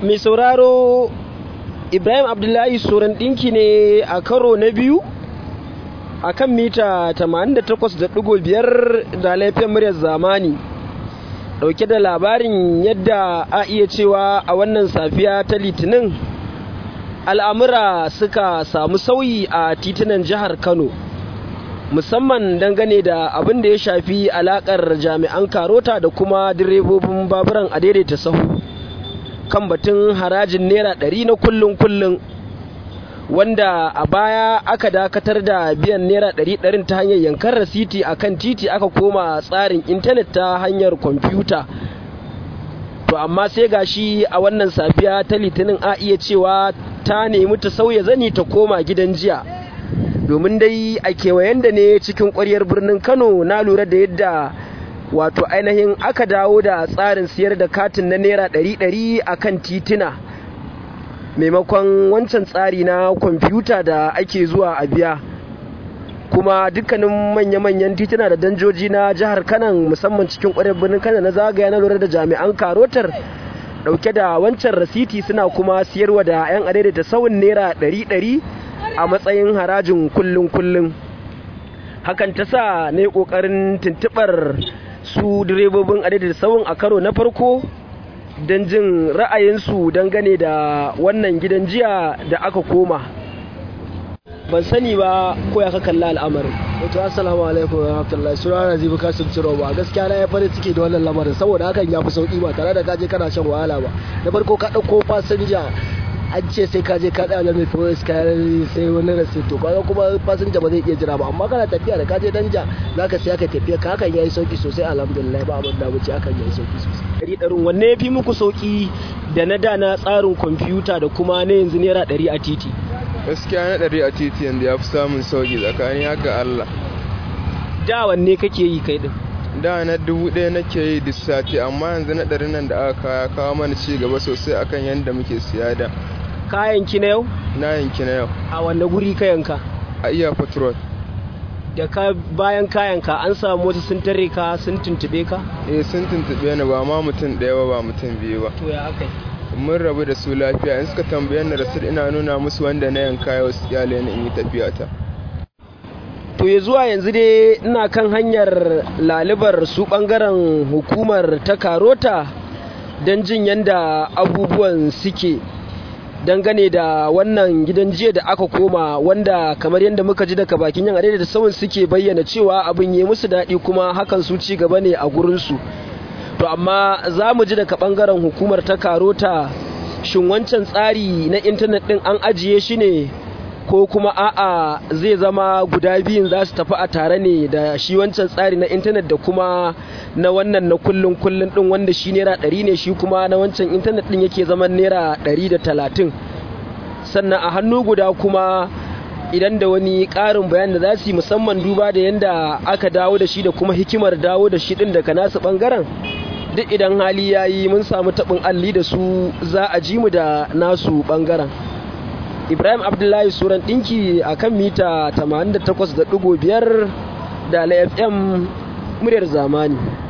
mai sauraro, Ibrahim Abdullahi Suran ɗinki ne a karo na biyu a kan mita 88.5 da laifin muryar zamani, ɗauke da labarin yadda a iya cewa a wannan safiya ta Litinin al'amura suka samu sauyi a titunan jihar Kano, musamman dangane da abin da ya shafi alakar jami'an karota da kuma direbobin baburan a daidaita sahu kan batun harajin naira 100 na kullun wanda a baya aka dakatar da biyan naira 100 ta hanyar yankar rasiti akan titi, aka koma tsarin intanet ta hanyar kwamfuta. To amma sai gashi a wannan safiya ta Litinin a iya cewa ta nemi ta sauya zani ta koma gidan jiya, domin dai a kewayen da ne cikin ƙwaryar birnin Kano na lura da yadda wato ainihin aka dawo da tsarin siyar da katin na naira 100 a kan tituna, maimakon wancan tsari na kwamfuta da ake zuwa a biya. Kuma dukkanin manya-manyan tituna da danjoji na jihar Kano, musamman cikin ƙwaryar birnin Kano, na zagaya na lura da jami'an karotar dauke da wancan rasiti suna kuma siyarwa da 'yan adaidaita sawun naira 100 a matsayin harajin kullun. Hakan ta sa na yi ƙoƙarin tuntuɓar su direbobin adaidaita sawun a karo na farko don jin ra'ayinsu dangane da wannan gidan jiya da aka koma. Ban sani ba ko ya ka kalla al'amarin. Wato assalamu alaikum wa rahmatullahi, suna na Zibu Kasim Ciroba. Gaskiya na ya farin ciki da wannan lamarin, saboda hakan ya fi sauki ba tare da kaje kana shan wahala ba. Da farko ka ɗauko fasinja an ce sai kaje ka tsaya mai forest kayan sai wani rasito, kaga kuma fasinja ba zai iya jira ba, amma kana tafiya da kaje danja zaka sai ka tafiya ka, hakan yayi sauki sosai alhamdulillah, ba abin da wuce, hakan yayi sauki sosai. Ɗarin wanne ya fi muku sauki da na da na tsarin kwamfuta da kuma na yanzu naira 100 a titi? Gaskiya na 100 a titi yanzu ya fi samun sauki tsakanin haka Allah. Da wanne kake yi kai din? Da na 1000 nake yi duk sati, amma yanzu na 100 nan da aka kawo mana ci gaba sosai akan yanda muke siya da. Kayan ki na yau? Na yanki na yau. A wanda guri ka yanka? A iya patrol. Da ka bayan kayanka an samu wasu sun tare ka sun tuntube ka? Sun tuntube ni, ba ma mutum ɗaya ba mutum biyu ba. To ya akai? Mun rabu da su lafiya, in suka tambaye ni rasul ina nuna musu wanda na yanka yau su kyale ni in yi tafiya ta. To ya zuwa yanzu dai ina kan hanyar lalibar su bangaren hukumar ta karota don jin yanda abubuwan suke dangane da wannan gidan jiya da aka koma, wanda kamar yadda muka ji daga bakin yan adaidaita sawun suke bayyana cewa abin yi musu daɗi kuma hakan su ci gaba ne a gurinsu. To amma za mu ji daga ɓangaren hukumar ta karota, shin wancan tsari na intanet ɗin an ajiye shi ne ko kuma a'a zai zama guda biyun za su tafi a tare ne, da shi wancan tsari na intanet da kuma na wannan na kullun ɗin wanda shi naira 100 ne, shi kuma na wancan intanet ɗin yake zaman naira 130. Sannan a hannu guda kuma idan da wani ƙarin bayan da za su yi, musamman duba da yadda aka dawo da shi da kuma hikimar dawo da shi ɗin daga nasu ɓangaren, duk idan hali ya yi mun samu taɓin alli da su za a ji mu da nasu ɓangaren. Ibrahim Abdullahi Suran ɗinki a kan mita 88.5 da FM muryar zamani.